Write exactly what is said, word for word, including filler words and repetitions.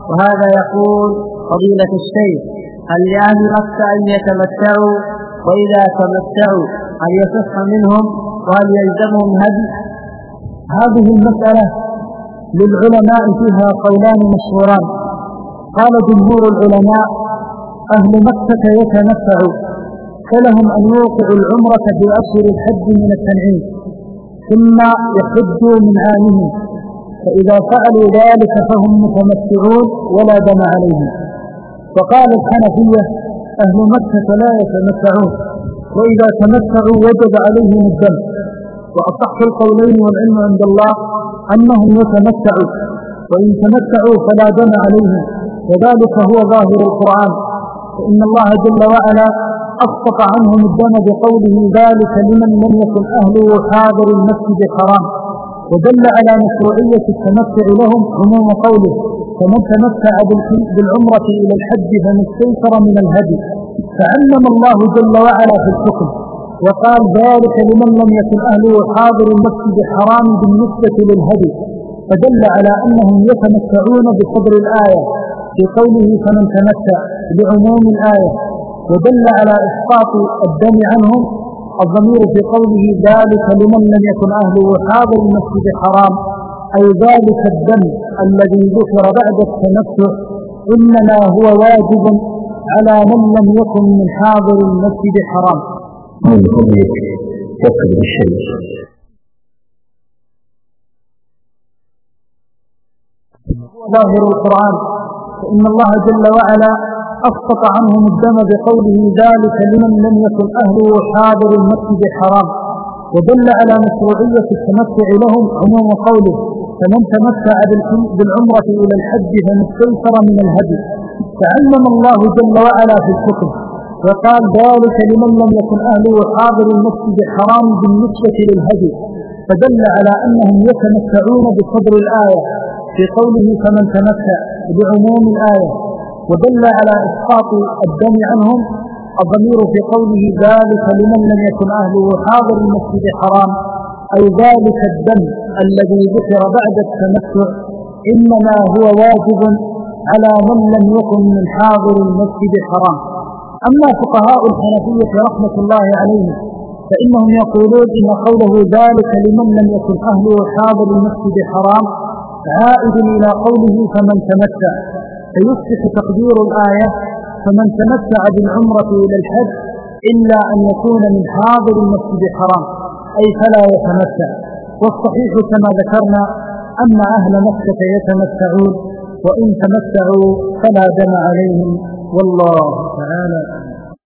وهذا يقول فضيلة الشيخ: هل لأهل مكة أن يتمتعوا؟ وإذا تمتعوا هل يصح منهم وهل يلزمهم هدي؟ هذه المسألة للعلماء فيها قولان مشهوران. قال جمهور العلماء: أهل مكة يتمتعوا، فلهم أن يوقعوا العمرة في أشهر الحج من التنعيم ثم يحجوا من عامهم، فإذا فعلوا ذلك فهم متمتعون ولا دم عليهم. وقال الحنفية: أهل مكة لا يتمتعون، وإذا تمتعوا وجب عليهم الدم. وأصح القولين والعلم عند الله أنهم يتمتعوا، وإن تمتعوا فلا دم عليهم، وذلك هو ظاهر القرآن، فإن الله جل وعلا أسقط عنهم الدم بقوله: ذلك لمن لم يكن أهله حاضر المسجد الحرام، ودل على مشروعية التمتع لهم عموم قوله: فمن تمتع بالعمرة إلى الحج فما استيسر من الهدي. فعلم الله جل وعلا في الحكم وقال: ذلك لمن لم يكن أهله حاضر المسجد الحرام بالنسبة للهدي، فدل على أنهم يتمتعون بقدر الآية في قوله: فمن تمتع بعموم الآية، ودل على إسقاط الدم عنهم الضمير في قوله: ذلك لمن لم يكن أهله حاضر المسجد الحرام، أي ذلك الدم الذي ذكر بعد التمتع إنما هو واجب على من لم يكن من حاضر المسجد الحرام. من فضلك تكتب الشيء. ظاهر القرآن، فإن الله جل وعلا أسقط عنهم الدم بقوله: ذلك لمن لم يكن أهله حاضر المسجد الحرام، ودل على مشروعية التمتع لهم عموم قوله: فمن تمتع بالعمرة إلى الحج فما استيسر من الهدي. فعلم الله جل وعلا في الحكم وقال: ذلك لمن لم يكن أهله حاضر المسجد الحرام بالنسبة للهدي، فدل على أنهم يتمتعون بقدر الآية في قوله: فمن تمتع بعموم الآية، ودل على إسقاط الدم عنهم الضمير في قوله: ذلك لمن لم يكن أهله حاضر المسجد الحرام، أي ذلك الدم الذي ذكر بعد التمتع إنما هو واجب على من لم يكن من حاضر المسجد الحرام. أما فقهاء الحنفية رحمة الله عليهم فإنهم يقولون إن قوله: ذلك لمن لم يكن أهله حاضر المسجد الحرام عائد إلى قوله: فمن تمتع، فيصبح تقدير الآية: فمن تمتع بالعمرة إلى الحج إلا أن يكون من حاضر المسجد الحرام، أي فلا يتمتع. والصحيح كما ذكرنا أن أهل مكة يتمتعون، وإن تمتعوا فلا دم عليهم، والله تعالى.